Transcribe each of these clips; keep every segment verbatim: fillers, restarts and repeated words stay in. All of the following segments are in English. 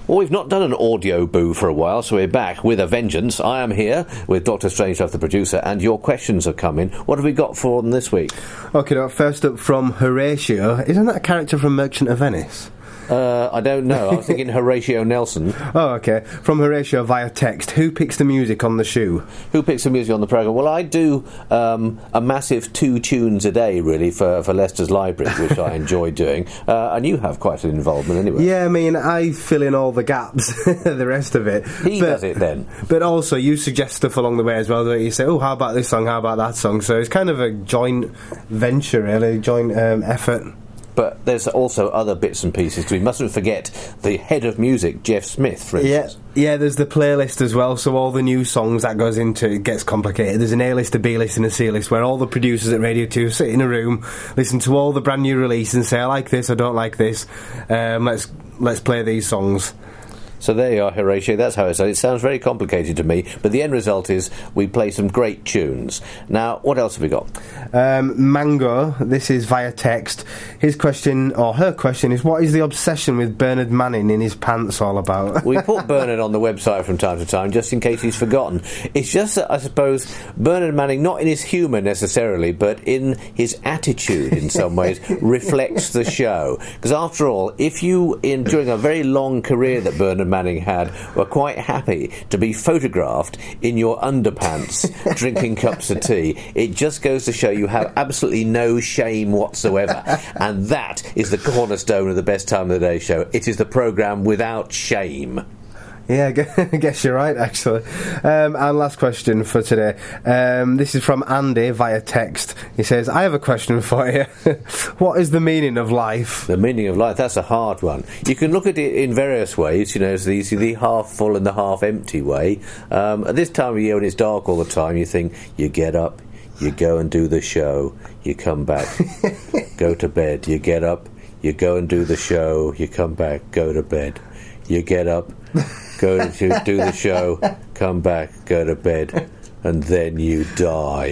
Well, we've not done an audio boo for a while, so we're back with a vengeance. I am here with Doctor Strangelove, the producer, and your questions are coming. What have we got for them this week? Okay, now, first up from Horatio. Isn't that a character from Merchant of Venice? Uh, I don't know. I was thinking Horatio Nelson. Oh, okay. From Horatio via text. Who picks the music on the shoe? Who picks the music on the programme? Well, I do um, a massive two tunes a day, really, for, for Leicester's Library, which I enjoy doing. Uh, and you have quite an involvement anyway. Yeah, I mean, I fill in all the gaps, the rest of it. He but, does it then. But also, you suggest stuff along the way as well, don't you? You say, oh, how about this song, how about that song? So it's kind of a joint venture, really, joint um, effort. But there's also other bits and pieces. We mustn't forget the head of music, Jeff Smith, for instance. Yeah, yeah, there's the playlist as well, so all the new songs that goes into it gets complicated. There's an A-list, a B-list and a C-list where all the producers at Radio two sit in a room, listen to all the brand new releases and say, I like this, I don't like this, um, let's let's play these songs. So there you are, Horatio, that's how it sounds. It sounds very complicated to me, but the end result is we play some great tunes. Now, what else have we got? Um, Mango, this is via text. His question, or her question, is what is the obsession with Bernard Manning in his pants all about? We put Bernard on the website from time to time, just in case he's forgotten. It's just that, I suppose, Bernard Manning, not in his humour necessarily, but in his attitude in some ways, reflects the show. Because after all, if you, in during a very long career that Bernard Manning had, were quite happy to be photographed in your underpants drinking cups of tea, it just goes to show you have absolutely no shame whatsoever. And that is the cornerstone of the Best Time of the Day show. It is the programme without shame. Yeah, I guess you're right, actually. Um, and last question for today. Um, this is from Andy via text. He says, I have a question for you. What is the meaning of life? The meaning of life, that's a hard one. You can look at it in various ways, you know, so the, the half full and the half empty way. Um, at this time of year when it's dark all the time, you think, you get up, you go and do the show, you come back, go to bed, you get up, you go and do the show, you come back, go to bed, you get up, go to do the show, come back, go to bed, and then you die.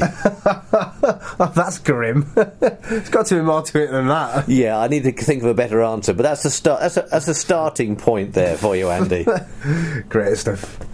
Oh, that's grim. There's got to be more to it than that. Yeah, I need to think of a better answer, but that's the start. That's a, that's a starting point there for you, Andy. Great stuff.